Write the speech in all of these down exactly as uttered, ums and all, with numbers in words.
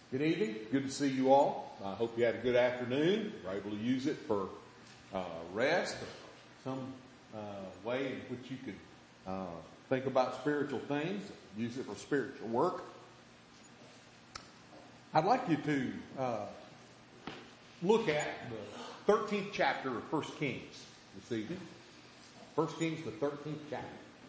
Good evening. Good to see you all. I hope you had a good afternoon. Were able to use it for uh, rest or some uh, way in which you could uh, think about spiritual things, use it for spiritual work. I'd like you to uh, look at the thirteenth chapter of First Kings this evening. First Kings, the thirteenth chapter.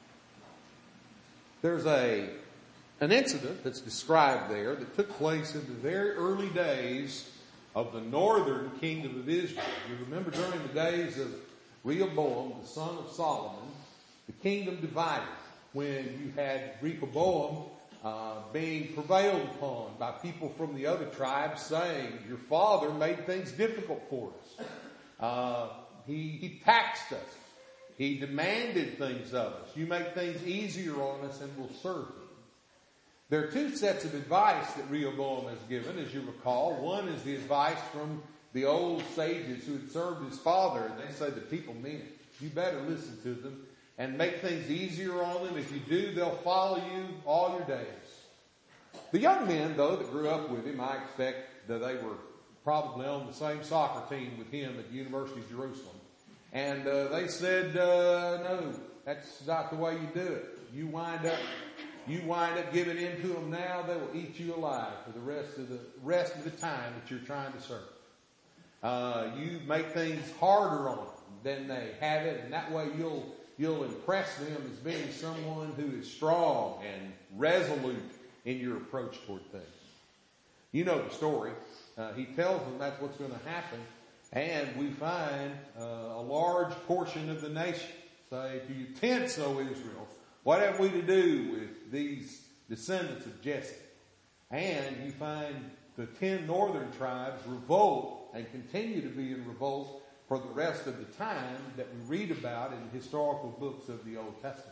There's a an incident that's described there that took place in the very early days of the northern kingdom of Israel. You remember during the days of Rehoboam, the son of Solomon, the kingdom divided when you had Rehoboam uh, being prevailed upon by people from the other tribes saying, your father made things difficult for us. Uh, he, he taxed us. He demanded things of us. You make things easier on us and we'll serve you. There are two sets of advice that Rehoboam has given, as you recall. One is the advice from the old sages who had served his father, and they say the people mean it. You better listen to them and make things easier on them. If you do, they'll follow you all your days. The young men, though, that grew up with him, I expect that they were probably on the same soccer team with him at the University of Jerusalem. And uh, they said, uh, no, that's not the way you do it. You wind up You wind up giving in to them now, they will eat you alive for the rest of the rest of the time that you're trying to serve. Uh, you make things harder on them than they have it, and that way you'll you'll impress them as being someone who is strong and resolute in your approach toward things. You know the story. Uh, he tells them that's what's going to happen, and we find uh, a large portion of the nation say, "Do you tents, O Israel? What have we to do with these descendants of Jesse?" And you find the ten northern tribes revolt and continue to be in revolt for the rest of the time that we read about in historical books of the Old Testament.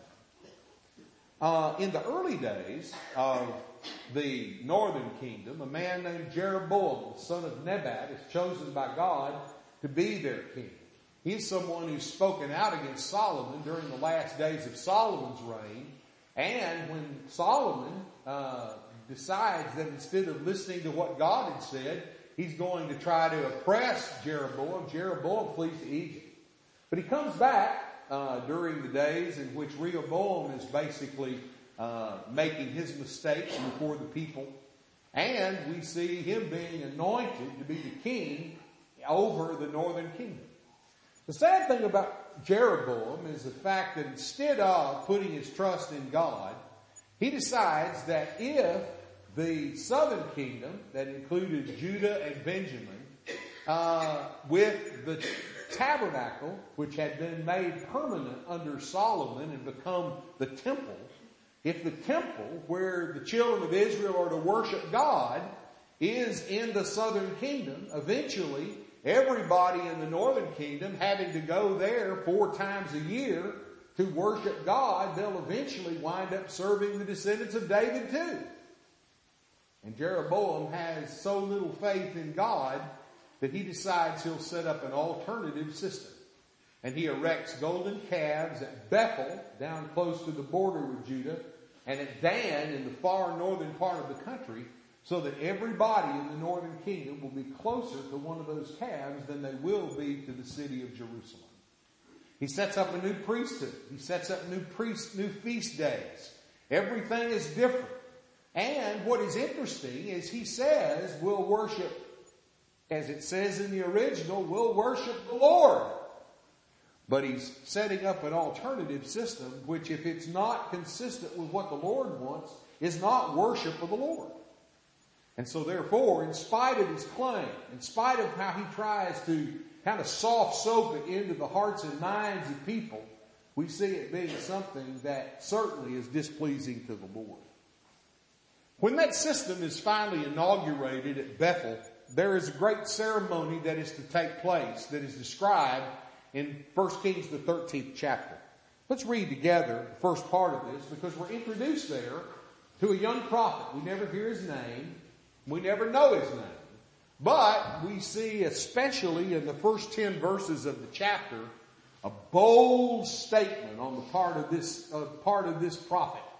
Uh, in the early days of the northern kingdom, a man named Jeroboam, the son of Nebat, is chosen by God to be their king. He's someone who's spoken out against Solomon during the last days of Solomon's reign. And when Solomon uh, decides that instead of listening to what God had said, he's going to try to oppress Jeroboam, Jeroboam flees to Egypt. But he comes back uh, during the days in which Rehoboam is basically uh, making his mistakes before the people. And we see him being anointed to be the king over the northern kingdom. The sad thing about Jeroboam is the fact that instead of putting his trust in God, he decides that if the southern kingdom, that included Judah and Benjamin, uh, with the tabernacle, which had been made permanent under Solomon and become the temple, if the temple where the children of Israel are to worship God is in the southern kingdom, eventually everybody in the northern kingdom having to go there four times a year to worship God, they'll eventually wind up serving the descendants of David too. And Jeroboam has so little faith in God that he decides he'll set up an alternative system. And he erects golden calves at Bethel, down close to the border with Judah, and at Dan in the far northern part of the country, so that everybody in the northern kingdom will be closer to one of those calves than they will be to the city of Jerusalem. He sets up a new priesthood. He sets up new priest, new feast days. Everything is different. And what is interesting is he says we'll worship, as it says in the original, we'll worship the Lord. But he's setting up an alternative system, which if it's not consistent with what the Lord wants, is not worship of the Lord. And so therefore, in spite of his claim, in spite of how he tries to kind of soft soap it into the hearts and minds of people, we see it being something that certainly is displeasing to the Lord. When that system is finally inaugurated at Bethel, there is a great ceremony that is to take place that is described in First Kings, the thirteenth chapter. Let's read together the first part of this, because we're introduced there to a young prophet. We never hear his name. We never know his name. But we see, especially in the first ten verses of the chapter, a bold statement on the part of this uh, part of this prophet.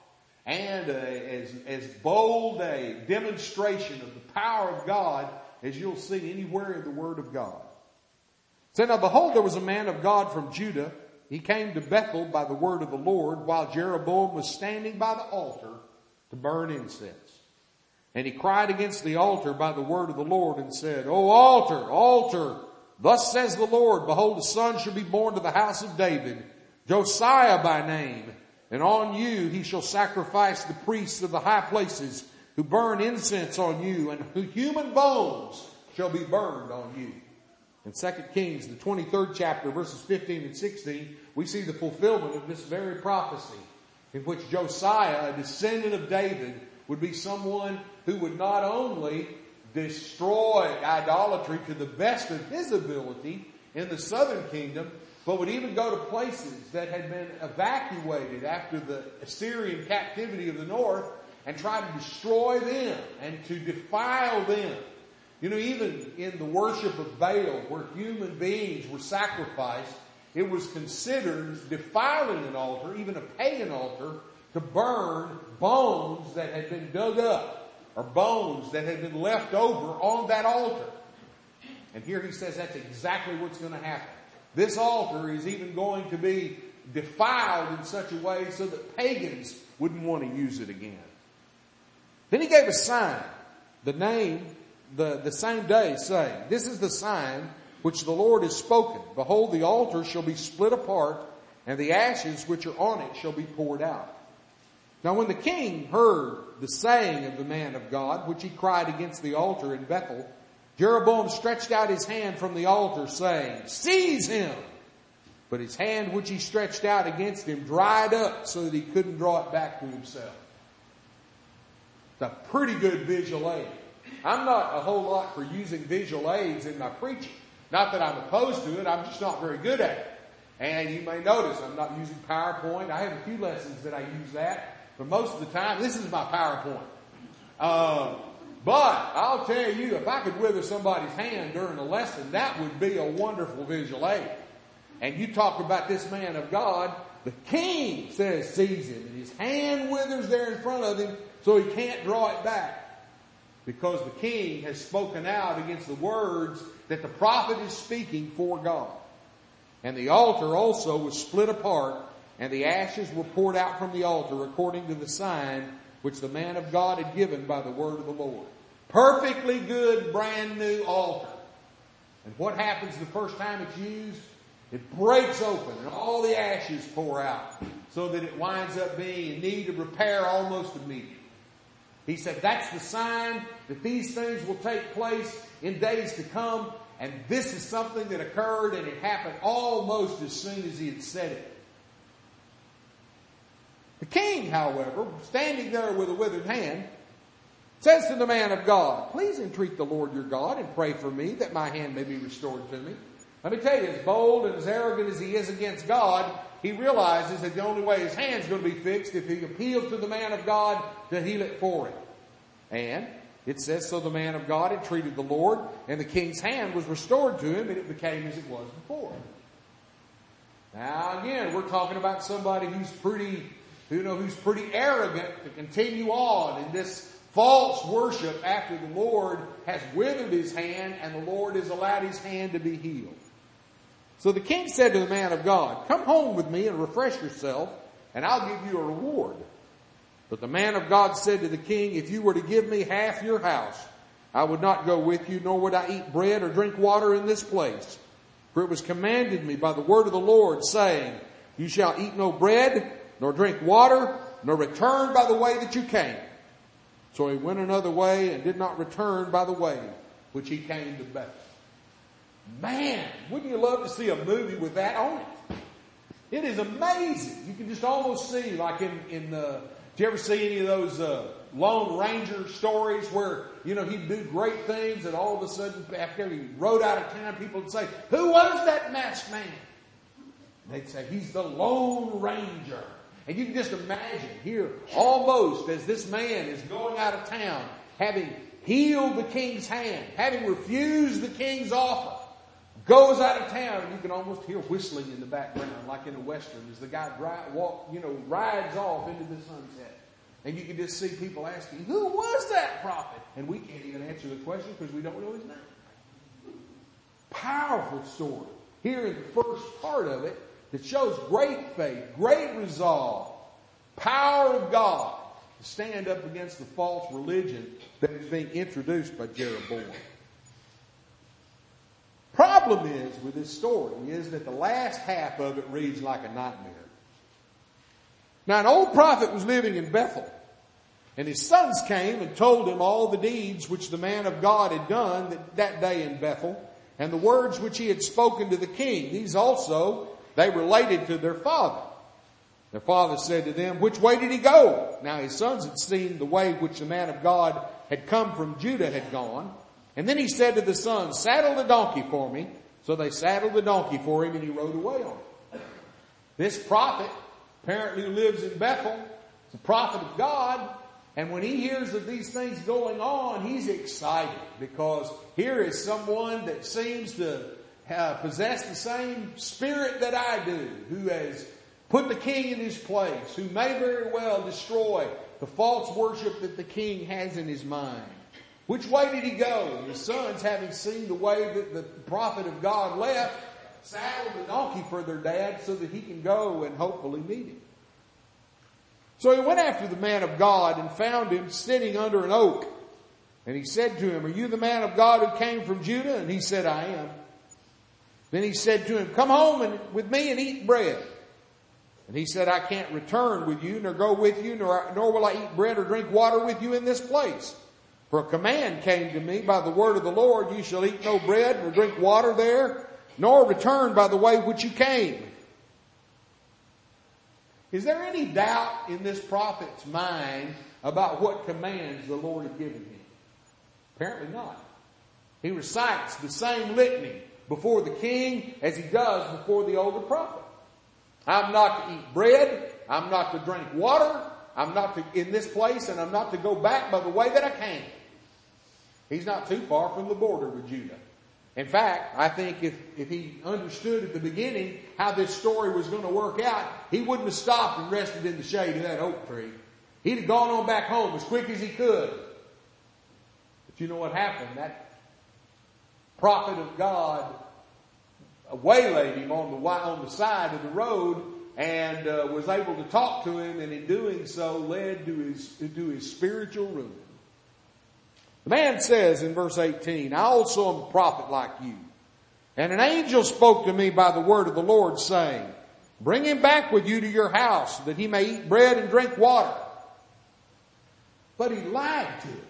and a, as, as bold a demonstration of the power of God as you'll see anywhere in the Word of God. So now behold, there was a man of God from Judah. He came to Bethel by the word of the Lord while Jeroboam was standing by the altar to burn incense. And he cried against the altar by the word of the Lord and said, O altar, altar, thus says the Lord, behold, a son shall be born to the house of David, Josiah by name, and on you he shall sacrifice the priests of the high places who burn incense on you, and whose human bones shall be burned on you. In Second Kings, the twenty-third chapter, verses fifteen and sixteen, we see the fulfillment of this very prophecy in which Josiah, a descendant of David, would be someone who would not only destroy idolatry to the best of his ability in the southern kingdom, but would even go to places that had been evacuated after the Assyrian captivity of the north and try to destroy them and to defile them. You know, even in the worship of Baal, where human beings were sacrificed, it was considered defiling an altar, even a pagan altar, to burn bones that had been dug up or bones that had been left over on that altar. And here he says that's exactly what's going to happen. This altar is even going to be defiled in such a way so that pagans wouldn't want to use it again. Then he gave a sign, the name, the, the same day, saying, this is the sign which the Lord has spoken. Behold, the altar shall be split apart, and the ashes which are on it shall be poured out. Now when the king heard the saying of the man of God, which he cried against the altar in Bethel, Jeroboam stretched out his hand from the altar, saying, seize him! But his hand which he stretched out against him dried up so that he couldn't draw it back to himself. It's a pretty good visual aid. I'm not a whole lot for using visual aids in my preaching. Not that I'm opposed to it, I'm just not very good at it. And you may notice I'm not using PowerPoint. I have a few lessons that I use that, but most of the time this is my PowerPoint. Uh, but I'll tell you, if I could wither somebody's hand during a lesson, that would be a wonderful visual aid. And you talk about this man of God, the king says seize him, and his hand withers there in front of him so he can't draw it back. Because the king has spoken out against the words that the prophet is speaking for God. And the altar also was split apart, and the ashes were poured out from the altar according to the sign which the man of God had given by the word of the Lord. Perfectly good, brand new altar. And what happens the first time it's used? It breaks open and all the ashes pour out so that it winds up being in need of repair almost immediately. He said that's the sign that these things will take place in days to come. And this is something that occurred, and it happened almost as soon as he had said it. The king, however, standing there with a withered hand, says to the man of God, please entreat the Lord your God and pray for me that my hand may be restored to me. Let me tell you, as bold and as arrogant as he is against God, he realizes that the only way his hand's going to be fixed if he appeals to the man of God to heal it for him. And it says, so the man of God entreated the Lord, and the king's hand was restored to him, and it became as it was before. Now again, we're talking about somebody who's pretty, you know, who's pretty arrogant to continue on in this false worship after the Lord has withered his hand and the Lord has allowed his hand to be healed. So the king said to the man of God, come home with me and refresh yourself, and I'll give you a reward. But the man of God said to the king, if you were to give me half your house, I would not go with you, nor would I eat bread or drink water in this place. For it was commanded me by the word of the Lord, saying, you shall eat no bread, nor drink water, nor return by the way that you came. So he went another way and did not return by the way which he came to Bethel. Man, wouldn't you love to see a movie with that on it? It is amazing. You can just almost see, like in, in uh, do you ever see any of those uh, Lone Ranger stories where, you know, he'd do great things and all of a sudden after he rode out of town, people would say, who was that masked man? And they'd say, he's the Lone Ranger. And you can just imagine here, almost as this man is going out of town, having healed the king's hand, having refused the king's offer, goes out of town, and you can almost hear whistling in the background, like in a Western, as the guy dri- walk, you know, rides off into the sunset. And you can just see people asking, who was that prophet? And we can't even answer the question because we don't know his name. Powerful story. Here in the first part of it, that shows great faith, great resolve, power of God to stand up against the false religion that is being introduced by Jeroboam. Problem is with this story is that the last half of it reads like a nightmare. Now, an old prophet was living in Bethel, and his sons came and told him all the deeds which the man of God had done that, that day in Bethel, and the words which he had spoken to the king. These also they related to their father. Their father said to them, which way did he go? Now his sons had seen the way which the man of God had come from Judah had gone. And then he said to the sons, saddle the donkey for me. So they saddled the donkey for him, and he rode away on it. This prophet apparently lives in Bethel. He's a prophet of God. And when he hears of these things going on, he's excited, because here is someone that seems to have possessed the same spirit that I do, who has put the king in his place, who may very well destroy the false worship that the king has in his mind. Which way did he go? And his sons, having seen the way that the prophet of God left, saddled the donkey for their dad so that he can go and hopefully meet him. So he went after the man of God and found him sitting under an oak. And he said to him, are you the man of God who came from Judah? And he said, I am. Then he said to him, come home and with me and eat bread. And he said, I can't return with you, nor go with you, nor, nor will I eat bread or drink water with you in this place. For a command came to me by the word of the Lord, you shall eat no bread nor drink water there, nor return by the way which you came. Is there any doubt in this prophet's mind about what commands the Lord had given him? Apparently not. He recites the same litany before the king as he does before the older prophet. I'm not to eat bread. I'm not to drink water. I'm not to in this place, and I'm not to go back by the way that I came. He's not too far from the border with Judah. In fact, I think if, if he understood at the beginning how this story was going to work out, he wouldn't have stopped and rested in the shade of that oak tree. He'd have gone on back home as quick as he could. But you know what happened? That prophet of God waylaid him on the on the side of the road and uh, was able to talk to him, and in doing so led to his to his spiritual ruin. The man says in verse eighteen, I also am a prophet like you. And an angel spoke to me by the word of the Lord, saying, bring him back with you to your house, that he may eat bread and drink water. But he lied to him.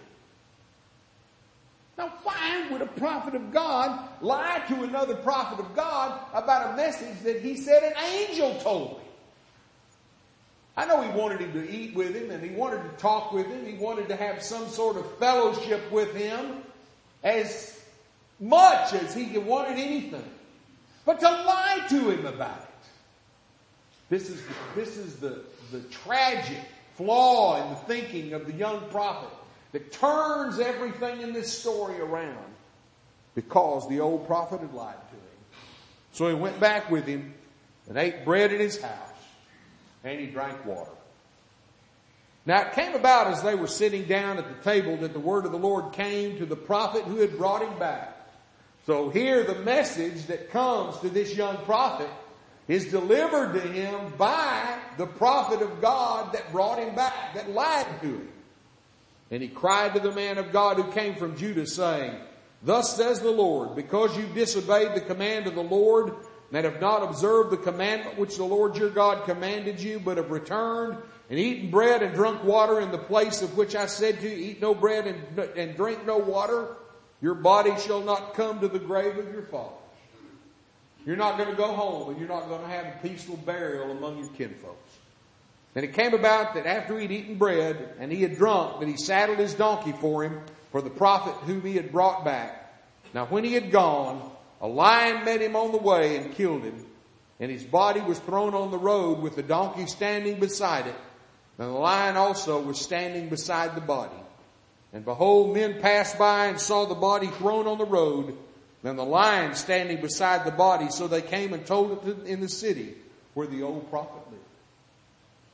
Now, why would a prophet of God lie to another prophet of God about a message that he said an angel told him? I know he wanted him to eat with him, and he wanted to talk with him. He wanted to have some sort of fellowship with him as much as he wanted anything. But to lie to him about it. This is the, this is the, the tragic flaw in the thinking of the young prophet that turns everything in this story around, because the old prophet had lied to him. So he went back with him and ate bread in his house, and he drank water. Now it came about as they were sitting down at the table that the word of the Lord came to the prophet who had brought him back. So here the message that comes to this young prophet is delivered to him by the prophet of God that brought him back, that lied to him. And he cried to the man of God who came from Judah, saying, thus says the Lord, because you disobeyed the command of the Lord, and have not observed the commandment which the Lord your God commanded you, but have returned and eaten bread and drunk water in the place of which I said to you, eat no bread and, and drink no water, your body shall not come to the grave of your fathers. You're not going to go home, and you're not going to have a peaceful burial among your kinfolks. And it came about that after he'd eaten bread and he had drunk, that he saddled his donkey for him, for the prophet whom he had brought back. Now when he had gone, a lion met him on the way and killed him, and his body was thrown on the road with the donkey standing beside it, and the lion also was standing beside the body. And behold, men passed by and saw the body thrown on the road, and the lion standing beside the body. So they came and told it in the city where the old prophet lived.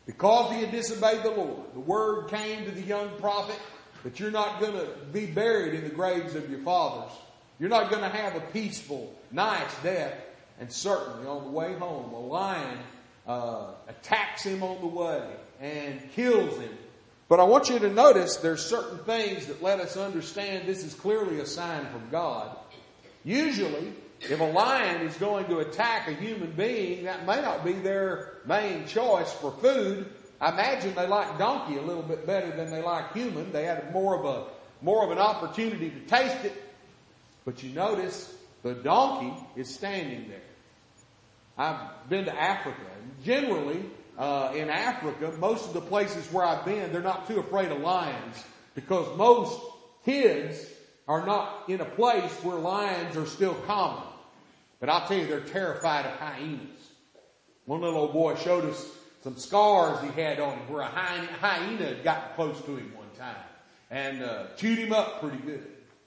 Because he had disobeyed the Lord, the word came to the young prophet that you're not going to be buried in the graves of your fathers. You're not going to have a peaceful, nice death. And certainly on the way home, a lion uh, attacks him on the way and kills him. But I want you to notice there's certain things that let us understand this is clearly a sign from God. Usually, if a lion is going to attack a human being, that may not be their main choice for food. I imagine they like donkey a little bit better than they like human. They had more of a more of an opportunity to taste it. But you notice the donkey is standing there. I've been to Africa. And generally, uh, in Africa, most of the places where I've been, they're not too afraid of lions because most kids are not in a place where lions are still common. But I'll tell you, they're terrified of hyenas. One little old boy showed us some scars he had on him where a hyena, hyena had gotten close to him one time and uh, chewed him up pretty good.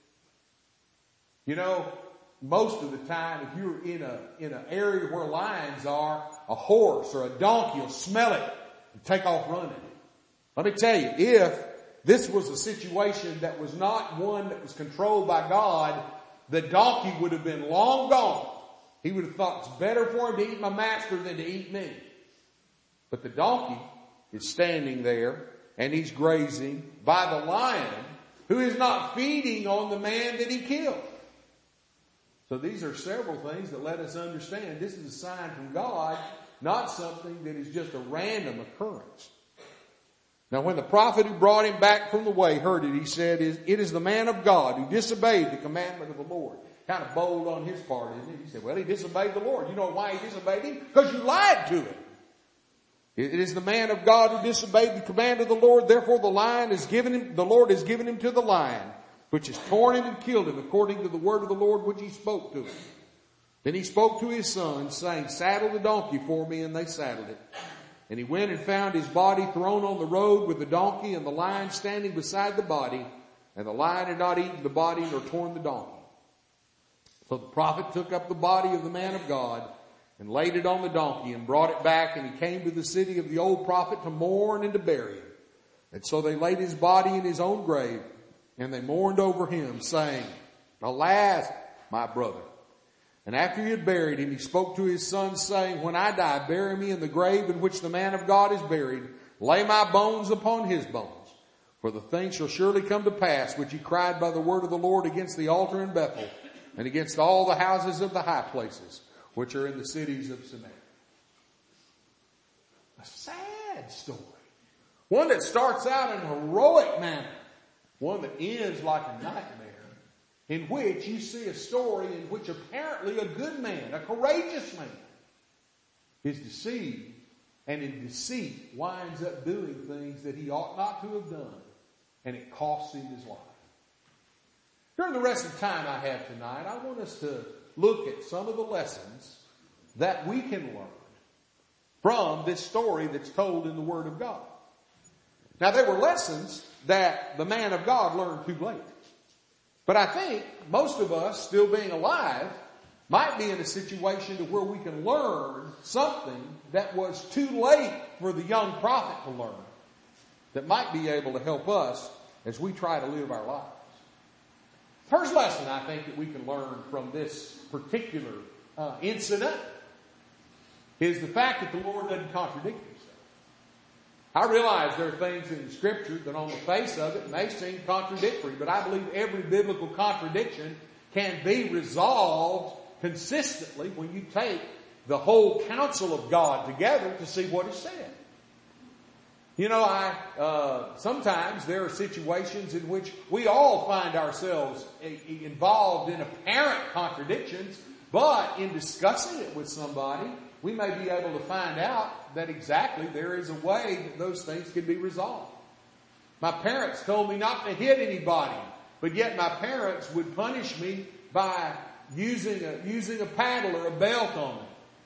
You know, most of the time, if you're in a in an area where lions are, a horse or a donkey will smell it and take off running. Let me tell you, if this was a situation that was not one that was controlled by God, the donkey would have been long gone. He would have thought it's better for him to eat my master than to eat me. But the donkey is standing there and he's grazing by the lion who is not feeding on the man that he killed. So these are several things that let us understand this is a sign from God, not something that is just a random occurrence. Now when the prophet who brought him back from the way heard it, he said, it is the man of God who disobeyed the commandment of the Lord. Kind of bold on his part, isn't it? He said, well, he disobeyed the Lord. You know why he disobeyed him? Because you lied to him. It is the man of God who disobeyed the command of the Lord. Therefore the lion is given him, the Lord has given him to the lion, which has torn him and killed him according to the word of the Lord which he spoke to him. Then he spoke to his son, saying, saddle the donkey for me, and they saddled it. And he went and found his body thrown on the road with the donkey and the lion standing beside the body. And the lion had not eaten the body nor torn the donkey. So the prophet took up the body of the man of God and laid it on the donkey and brought it back. And he came to the city of the old prophet to mourn and to bury him. And so they laid his body in his own grave. And they mourned over him, saying, alas, my brother. And after he had buried him, he spoke to his son, saying, when I die, bury me in the grave in which the man of God is buried. Lay my bones upon his bones. For the thing shall surely come to pass, which he cried by the word of the Lord against the altar in Bethel, and against all the houses of the high places, which are in the cities of Samaria. A sad story. One that starts out in a heroic manner. One that ends like a nightmare, in which you see a story in which apparently a good man, a courageous man, is deceived, and in deceit winds up doing things that he ought not to have done, and it costs him his life. During the rest of the time I have tonight, I want us to look at some of the lessons that we can learn from this story that's told in the Word of God. Now, there were lessons that the man of God learned too late. But I think most of us, still being alive, might be in a situation to where we can learn something that was too late for the young prophet to learn, that might be able to help us as we try to live our lives. First lesson I think that we can learn from this particular uh, incident is the fact that the Lord doesn't contradict himself. I realize there are things in the Scripture that on the face of it may seem contradictory, but I believe every biblical contradiction can be resolved consistently when you take the whole counsel of God together to see what is said. You know, I uh, sometimes there are situations in which we all find ourselves involved in apparent contradictions, but in discussing it with somebody, we may be able to find out that exactly there is a way that those things can be resolved. My parents told me not to hit anybody, but yet my parents would punish me by using a, using a paddle or a belt on me.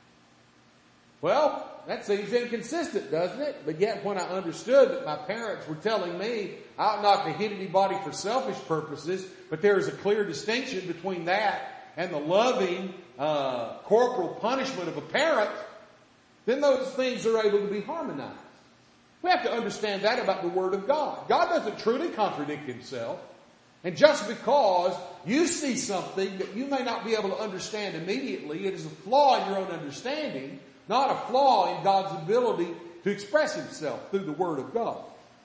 Well, that seems inconsistent, doesn't it? But yet when I understood that my parents were telling me I ought not to hit anybody for selfish purposes, but there is a clear distinction between that and the loving uh, corporal punishment of a parent, then those things are able to be harmonized. We have to understand that about the Word of God. God doesn't truly contradict Himself. And just because you see something that you may not be able to understand immediately, it is a flaw in your own understanding, not a flaw in God's ability to express Himself through the Word of God.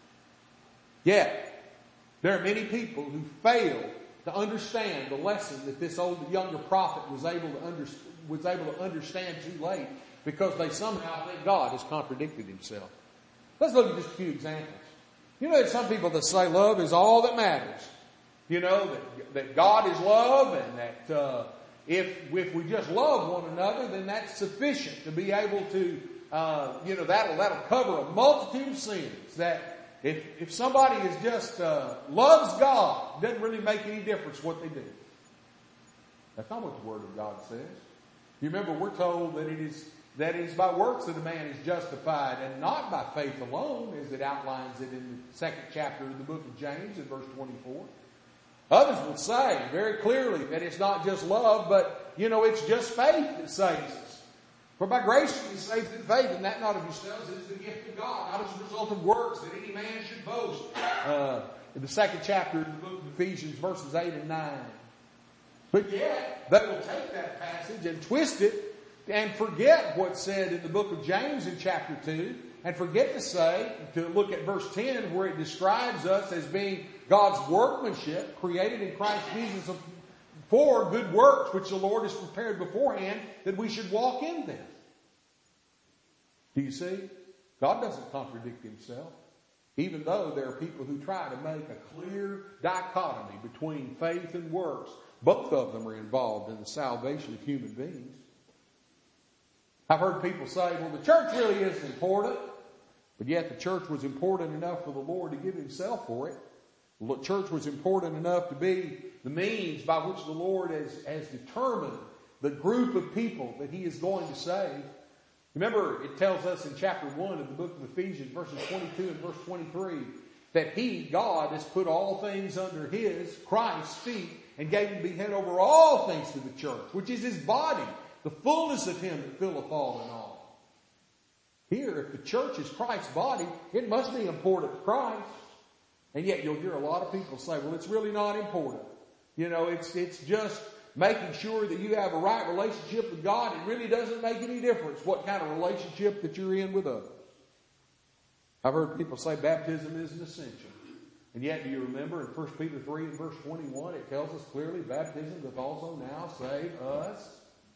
Yet, there are many people who fail to understand the lesson that this old, younger prophet was able to under, was able to understand too late, because they somehow think God has contradicted Himself. Let's look at just a few examples. You know, there's some people that say love is all that matters. You know, that, that God is love, and that uh, if if we just love one another, then that's sufficient to be able to, uh, you know, that'll that'll cover a multitude of sins. That if if somebody is just uh, loves God, it doesn't really make any difference what they do. That's not what the Word of God says. You remember, we're told that it is that it is by works that a man is justified, and not by faith alone, as it outlines it in the second chapter of the book of James in verse twenty-four. Others will say very clearly that it's not just love, but, you know, it's just faith that saves us. For by grace you are saved through faith, and that not of yourselves, it is the gift of God, not as a result of works, that any man should boast. Uh, in the second chapter of the book of Ephesians, verses eight and nine. But yet, they will take that passage and twist it and forget what's said in the book of James in chapter two, and forget to say, to look at verse ten, where it describes us as being God's workmanship, created in Christ Jesus for good works, which the Lord has prepared beforehand, that we should walk in them. Do you see? God doesn't contradict Himself, even though there are people who try to make a clear dichotomy between faith and works. Both of them are involved in the salvation of human beings. I've heard people say, well, the church really isn't important, but yet the church was important enough for the Lord to give Himself for it. The church was important enough to be the means by which the Lord has, has determined the group of people that He is going to save. Remember, it tells us in chapter one of the book of Ephesians, verses twenty-two and verse twenty-three, that He, God, has put all things under His, Christ's feet, and gave Him to be head over all things to the church, which is His body, the fullness of Him that filleth all in all. Here, if the church is Christ's body, it must be important to Christ. And yet you'll hear a lot of people say, well, it's really not important. You know, it's it's just making sure that you have a right relationship with God. It really doesn't make any difference what kind of relationship that you're in with others. I've heard people say baptism is an essential. And yet, do you remember in First Peter three and verse twenty-one, it tells us clearly baptism doth also now save us.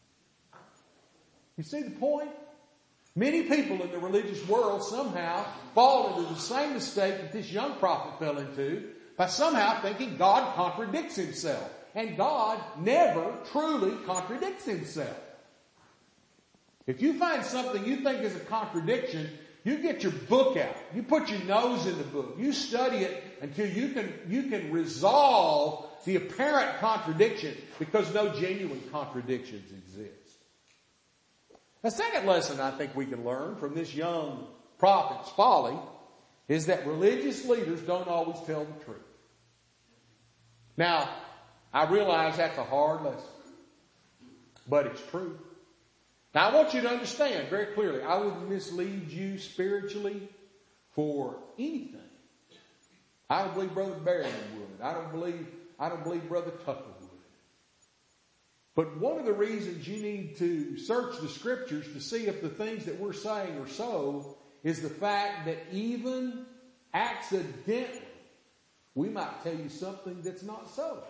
You see the point? Many people in the religious world somehow fall into the same mistake that this young prophet fell into by somehow thinking God contradicts Himself. And God never truly contradicts Himself. If you find something you think is a contradiction, you get your book out. You put your nose in the book. You study it until you can, you can resolve the apparent contradiction, because no genuine contradictions exist. A second lesson I think we can learn from this young prophet's folly is that religious leaders don't always tell the truth. Now, I realize that's a hard lesson, but it's true. Now, I want you to understand very clearly, I wouldn't mislead you spiritually for anything. I don't believe Brother Barron would. I don't believe, I don't believe Brother Tucker would. But one of the reasons you need to search the Scriptures to see if the things that we're saying are so is the fact that even accidentally, we might tell you something that's not so.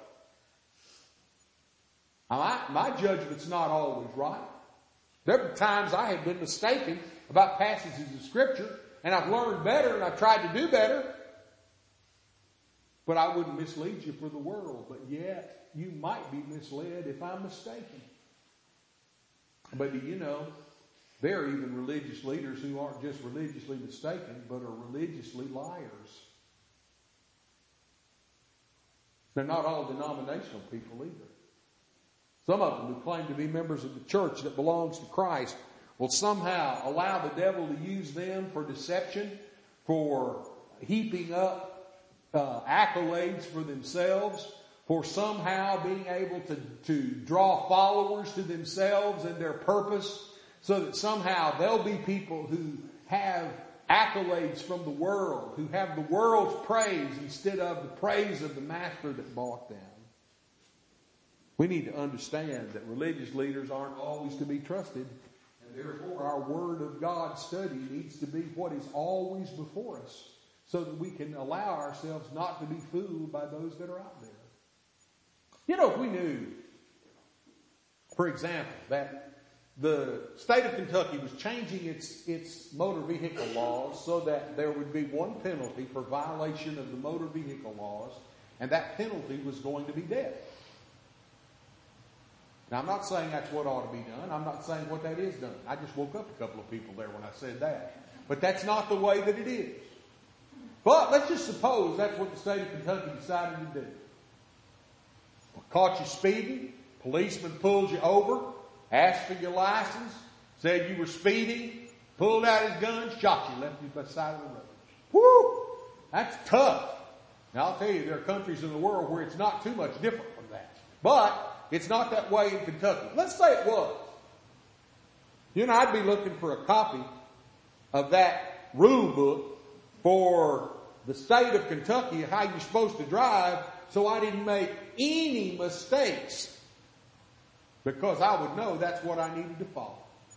Now, my, my judgment's not always right. There are times I have been mistaken about passages of Scripture, and I've learned better and I've tried to do better. But I wouldn't mislead you for the world. But yet, you might be misled if I'm mistaken. But do you know, there are even religious leaders who aren't just religiously mistaken, but are religiously liars. They're not all denominational people either. Some of them who claim to be members of the church that belongs to Christ will somehow allow the devil to use them for deception, for heaping up uh, accolades for themselves, for somehow being able to, to draw followers to themselves and their purpose, so that somehow there'll be people who have accolades accolades from the world, who have the world's praise instead of the praise of the Master that bought them. We need to understand that religious leaders aren't always to be trusted, and therefore our Word of God study needs to be what is always before us, so that we can allow ourselves not to be fooled by those that are out there. You know, if we knew, for example, that the state of Kentucky was changing its, its motor vehicle laws so that there would be one penalty for violation of the motor vehicle laws, and that penalty was going to be death. Now, I'm not saying that's what ought to be done. I'm not saying what that is done. I just woke up a couple of people there when I said that. But that's not the way that it is. But let's just suppose that's what the state of Kentucky decided to do. Caught you speeding, policeman pulled you over, asked for your license, said you were speeding, pulled out his gun, shot you, left you by the side of the road. Woo! That's tough. Now, I'll tell you, there are countries in the world where it's not too much different from that. But it's not that way in Kentucky. Let's say it was. You know, I'd be looking for a copy of that rule book for the state of Kentucky, how you're supposed to drive, so I didn't make any mistakes, because I would know that's what I needed to follow.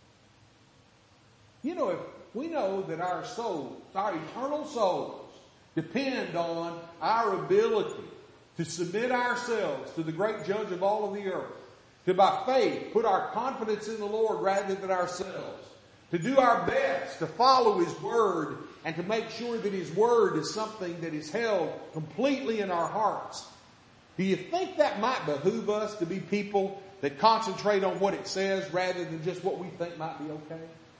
You know, if we know that our souls, our eternal souls, depend on our ability to submit ourselves to the great judge of all of the earth, to by faith put our confidence in the Lord rather than ourselves, to do our best to follow His Word and to make sure that His Word is something that is held completely in our hearts. Do you think that might behoove us to be people that concentrate on what it says rather than just what we think might be okay?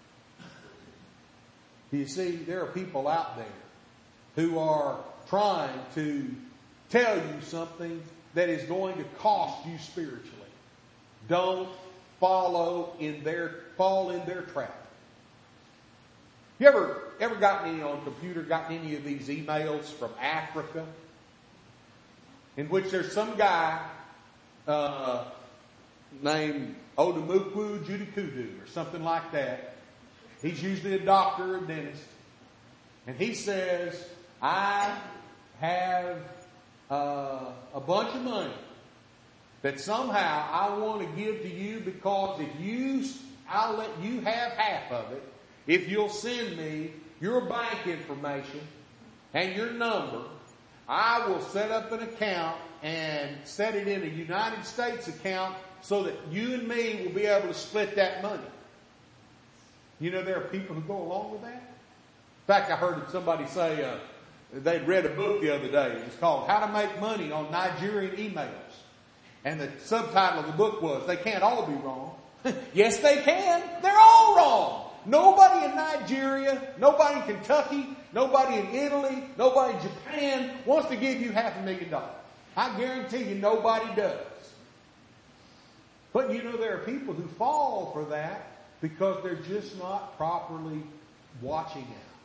Do you see, there are people out there who are trying to tell you something that is going to cost you spiritually. Don't follow in their, fall in their trap. You ever, ever gotten any on computer, gotten any of these emails from Africa, in which there's some guy, uh, named Odomukwu Judikudu or something like that. He's usually a doctor or a dentist. And he says, I have uh, a bunch of money that somehow I want to give to you, because if you, I'll let you have half of it if you'll send me your bank information and your number. I will set up an account and set it in a United States account so that you and me will be able to split that money. You know, there are people who go along with that. In fact, I heard somebody say uh, they'd read a book the other day. It was called How to Make Money on Nigerian Emails. And the subtitle of the book was, They Can't All Be Wrong. Yes, they can. They're all wrong. Nobody in Nigeria, nobody in Kentucky, nobody in Italy, nobody in Japan wants to give you half a million dollars. I guarantee you nobody does. But you know, there are people who fall for that because they're just not properly watching out.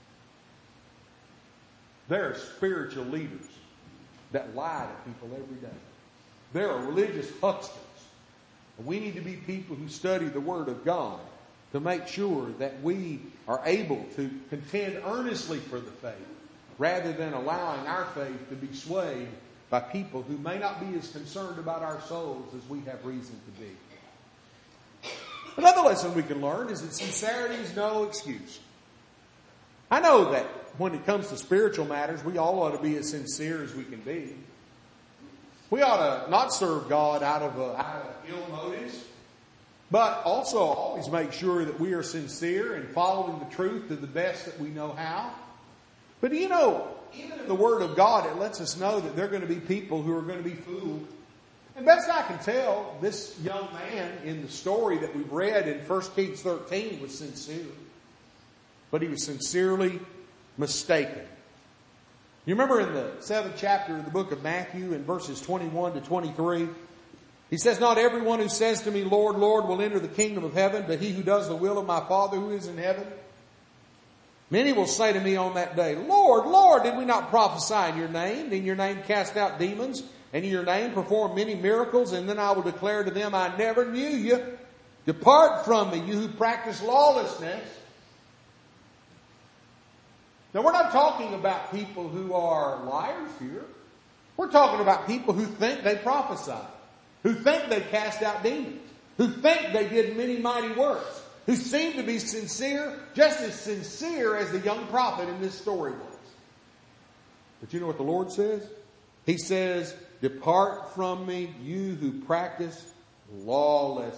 There are spiritual leaders that lie to people every day. There are religious hucksters. And we need to be people who study the Word of God to make sure that we are able to contend earnestly for the faith, rather than allowing our faith to be swayed by people who may not be as concerned about our souls as we have reason to be. Another lesson we can learn is that sincerity is no excuse. I know that when it comes to spiritual matters, we all ought to be as sincere as we can be. We ought to not serve God out of, uh, out of ill motives, but also always make sure that we are sincere in following the truth to the best that we know how. But you know, even in the Word of God, it lets us know that there are going to be people who are going to be fooled. And best I can tell, this young man in the story that we've read in First Kings thirteen was sincere. But he was sincerely mistaken. You remember in the seventh chapter of the book of Matthew, in verses twenty-one to twenty-three, he says, Not everyone who says to me, Lord, Lord, will enter the kingdom of heaven, but he who does the will of my Father who is in heaven. Many will say to me on that day, Lord, Lord, did we not prophesy in your name? In your name cast out demons, and in your name perform many miracles? And then I will declare to them, I never knew you. Depart from me, you who practice lawlessness. Now, we're not talking about people who are liars here. We're talking about people who think they prophesied, who think they cast out demons, who think they did many mighty works, who seem to be sincere, just as sincere as the young prophet in this story was. But you know what the Lord says? He says, "Depart from me, you who practice lawlessness."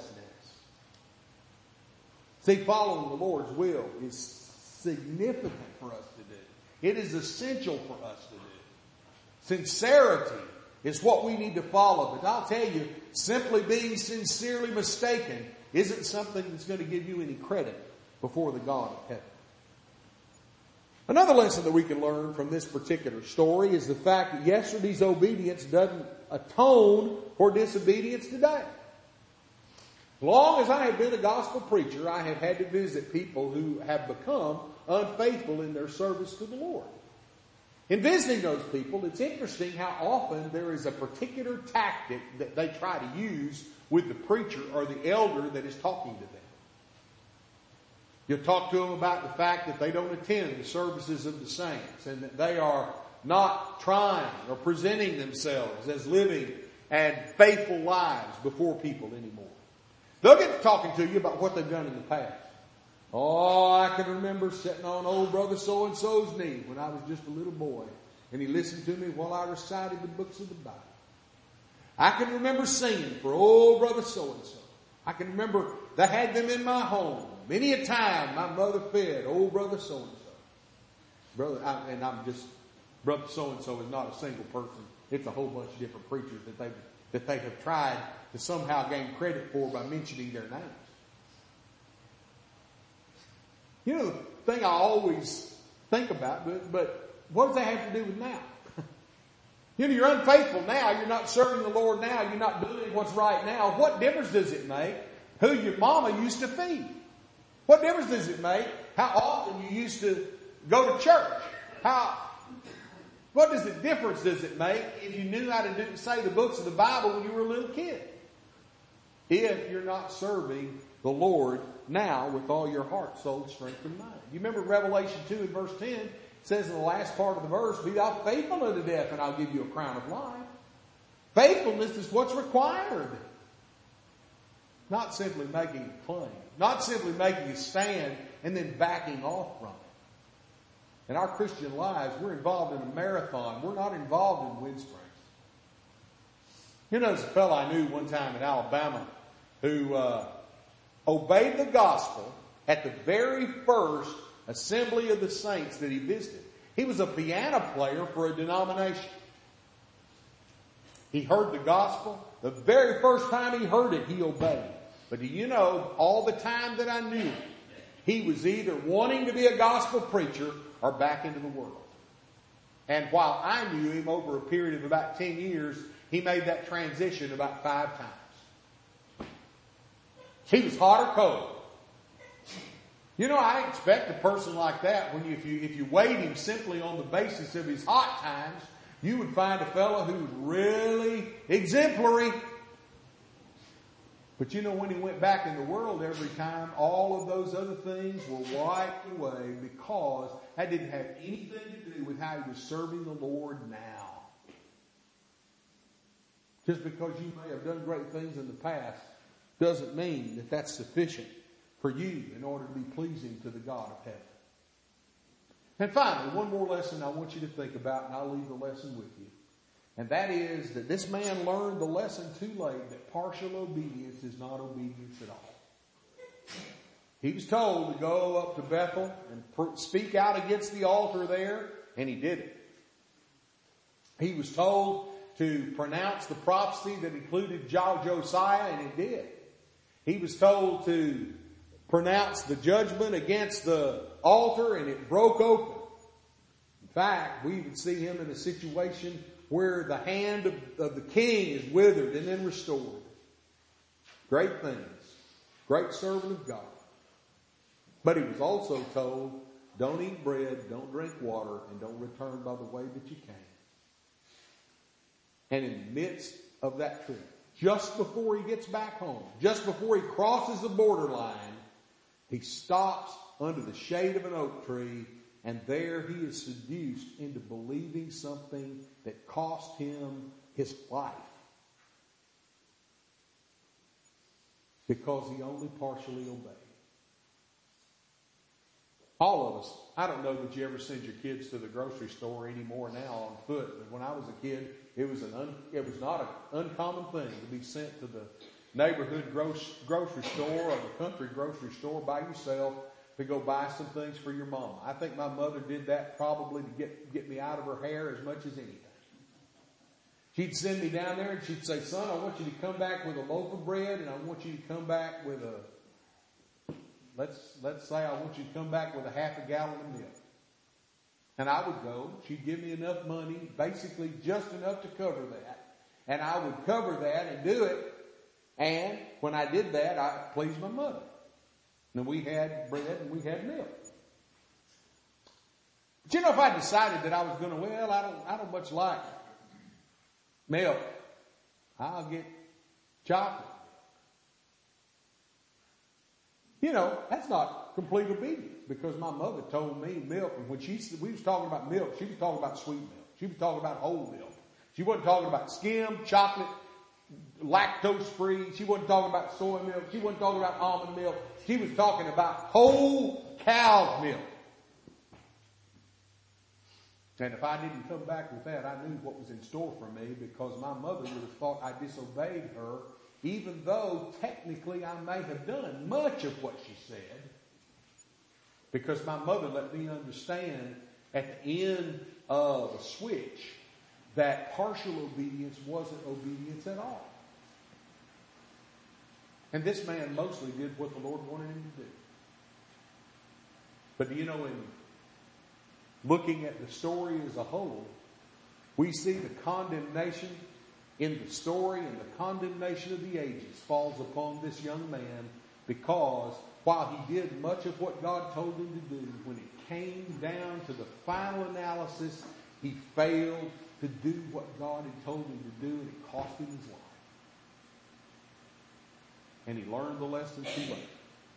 See, following the Lord's will is significant for us to do. It is essential for us to do. Sincerity is what we need to follow. But I'll tell you, simply being sincerely mistaken isn't something that's going to give you any credit before the God of heaven. Another lesson that we can learn from this particular story is the fact that yesterday's obedience doesn't atone for disobedience today. As long as I have been a gospel preacher, I have had to visit people who have become unfaithful in their service to the Lord. In visiting those people, it's interesting how often there is a particular tactic that they try to use with the preacher or the elder that is talking to them. You'll talk to them about the fact that they don't attend the services of the saints and that they are not trying or presenting themselves as living and faithful lives before people anymore. They'll get to talking to you about what they've done in the past. Oh, I can remember sitting on old brother so-and-so's knee when I was just a little boy, and he listened to me while I recited the books of the Bible. I can remember singing for old brother so-and-so. I can remember they had them in my home. Many a time my mother fed old brother so-and-so. Brother, I, and I'm just, brother so-and-so is not a single person. It's a whole bunch of different preachers that they that they have tried to somehow gain credit for by mentioning their names. You know, the thing I always think about, but, but what does that have to do with now? You know, you're unfaithful now. You're not serving the Lord now. You're not doing what's right now. What difference does it make who your mama used to feed? What difference does it make how often you used to go to church? How, what does the difference does it make if you knew how to do, say the books of the Bible when you were a little kid? If you're not serving the Lord now with all your heart, soul, strength, and mind. You remember Revelation two and verse ten? It says in the last part of the verse, "Be thou faithful unto death, and I'll give you a crown of life." Faithfulness is what's required. Not simply making a claim. Not simply making a stand and then backing off from it. In our Christian lives, we're involved in a marathon. We're not involved in wind sprints. You know, there's a fellow I knew one time in Alabama who uh, obeyed the gospel at the very first assembly of the saints that he visited. He was a piano player for a denomination. He heard the gospel. The very first time he heard it, he obeyed. But do you know, all the time that I knew him, he was either wanting to be a gospel preacher or back into the world. And while I knew him over a period of about ten years, he made that transition about five times. He was hot or cold. You know, I expect a person like that, when you, if you, if you weighed him simply on the basis of his hot times, you would find a fellow who was really exemplary. But you know, when he went back in the world every time, all of those other things were wiped away because that didn't have anything to do with how he was serving the Lord now. Just because you may have done great things in the past doesn't mean that that's sufficient for you in order to be pleasing to the God of heaven. And finally, one more lesson I want you to think about, and I'll leave the lesson with you. And that is that this man learned the lesson too late that partial obedience is not obedience at all. He was told to go up to Bethel and speak out against the altar there, and he did it. He was told to pronounce the prophecy that included Josiah, and he did. He was told to pronounce the judgment against the altar, and it broke open. In fact, we even see him in a situation where the hand of, of the king is withered and then restored. Great things. Great servant of God. But he was also told, don't eat bread, don't drink water, and don't return by the way that you came. And in the midst of that trip, just before he gets back home, just before he crosses the borderline, he stops under the shade of an oak tree And there he is seduced into believing something that cost him his life. Because he only partially obeyed. All of us, I don't know that you ever send your kids to the grocery store anymore now on foot. But when I was a kid, it was an un, it was not an uncommon thing to be sent to the neighborhood gross, grocery store or the country grocery store by yourself to go buy some things for your mama. I think my mother did that probably to get, get me out of her hair as much as anything. She'd send me down there and she'd say, son, I want you to come back with a loaf of bread and I want you to come back with a, let's, let's say I want you to come back with a half a gallon of milk. And I would go, she'd give me enough money, basically just enough to cover that. And I would cover that and do it. And when I did that, I pleased my mother. And we had bread and we had milk. But you know, if I decided that I was going to, well, I don't, I don't much like milk, I'll get chocolate. You know, that's not complete obedience because my mother told me milk, and when she we was talking about milk, she was talking about sweet milk. She was talking about whole milk. She wasn't talking about skim, chocolate, lactose free. She wasn't talking about soy milk. She wasn't talking about almond milk. She was talking about whole cow milk. And if I didn't come back with that, I knew what was in store for me because my mother would have thought I disobeyed her, even though technically I may have done much of what she said. Because my mother let me understand at the end of a switch that partial obedience wasn't obedience at all. And this man mostly did what the Lord wanted him to do. But do you know, in looking at the story as a whole, we see the condemnation in the story, and the condemnation of the ages falls upon this young man because while he did much of what God told him to do, when it came down to the final analysis, he failed to do what God had told him to do, and it cost him his life. And he learned the lessons he learned.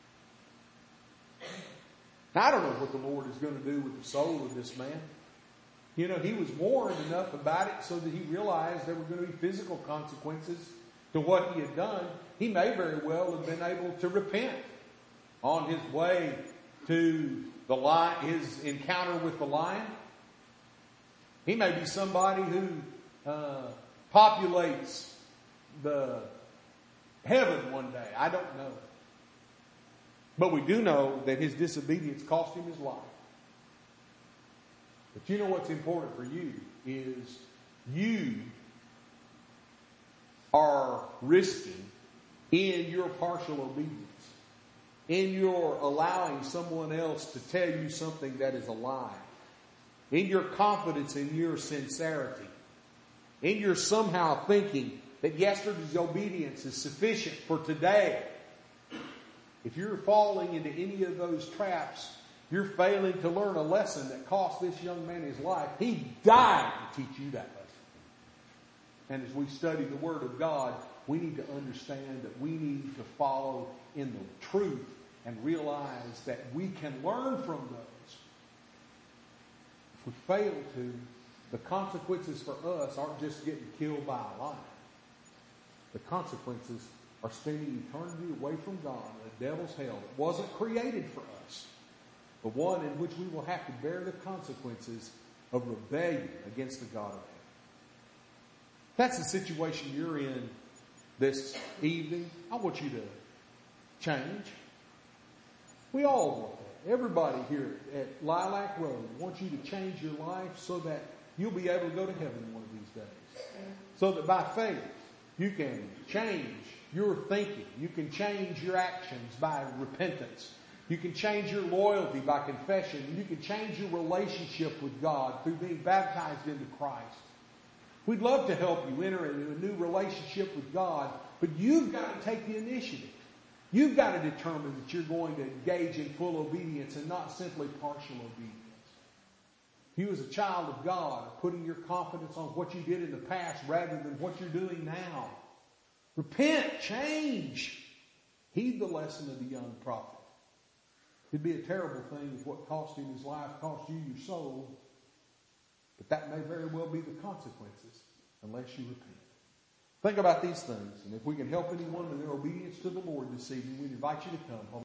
Now, I don't know what the Lord is going to do with the soul of this man. You know, he was warned enough about it so that he realized there were going to be physical consequences to what he had done. He may very well have been able to repent on his way to the lion, his encounter with the lion. He may be somebody who uh, populates the heaven one day. I don't know. But we do know that his disobedience cost him his life. But you know what's important for you is you are risking in your partial obedience, in your allowing someone else to tell you something that is a lie, in your confidence in your sincerity, in your somehow thinking that yesterday's obedience is sufficient for today. If you're falling into any of those traps, you're failing to learn a lesson that cost this young man his life. He died to teach you that lesson. And as we study the Word of God, we need to understand that we need to follow in the truth and realize that we can learn from those. If we fail to, the consequences for us aren't just getting killed by a lion. The consequences are spending eternity away from God in the devil's hell that wasn't created for us, but one in which we will have to bear the consequences of rebellion against the God of heaven. If that's the situation you're in this evening, I want you to change. We all want that. Everybody here at Lilac Road wants you to change your life so that you'll be able to go to heaven one of these days. So that by faith, you can change your thinking. You can change your actions by repentance. You can change your loyalty by confession. You can change your relationship with God through being baptized into Christ. We'd love to help you enter into a new relationship with God, but you've got to take the initiative. You've got to determine that you're going to engage in full obedience and not simply partial obedience. If you as a child of God are putting your confidence on what you did in the past rather than what you're doing now, repent, change. Heed the lesson of the young prophet. It'd be a terrible thing if what cost him his life cost you your soul. But that may very well be the consequences unless you repent. Think about these things. And if we can help anyone in their obedience to the Lord this evening, we invite you to come.